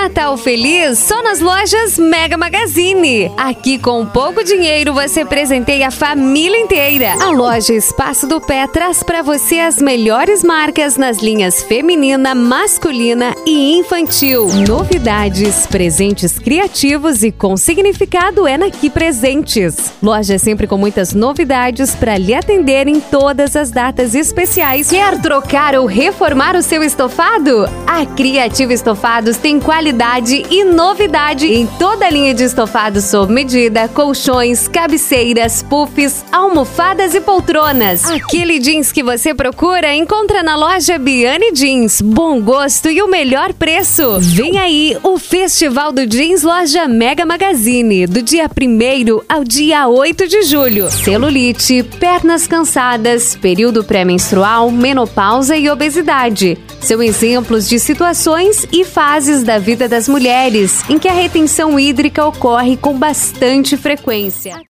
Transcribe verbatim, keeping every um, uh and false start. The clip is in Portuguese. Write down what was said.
Natal feliz só nas lojas Mega Magazine. Aqui com pouco dinheiro você presenteia a família inteira. A loja Espaço do Pé traz para você as melhores marcas nas linhas feminina, masculina e infantil. Novidades, presentes criativos e com significado é na Aqui Presentes. Loja sempre com muitas novidades para lhe atender em todas as datas especiais. Quer trocar ou reformar o seu estofado? A Criativa Estofados tem qualidade e novidade em toda a linha de estofados sob medida, colchões, cabeceiras, puffs, almofadas e poltronas. Aquele jeans que você procura encontra na loja Biane Jeans. Bom gosto e o melhor preço. Vem aí o Festival do Jeans Loja Mega Magazine, do dia primeiro ao dia oito de julho. Celulite, pernas cansadas, período pré-menstrual, menopausa e obesidade. São exemplos de situações e fases da vida das mulheres em que a retenção hídrica ocorre com bastante frequência.